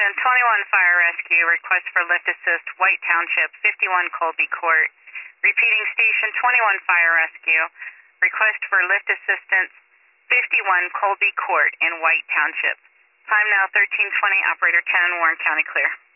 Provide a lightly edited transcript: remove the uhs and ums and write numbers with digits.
Station 21 Fire Rescue, request for lift assist, White Township, 51 Colby Court. Repeating, Station 21 Fire Rescue, request for lift assistance, 51 Colby Court in White Township. Time now 13:20, operator 10, Warren County clear.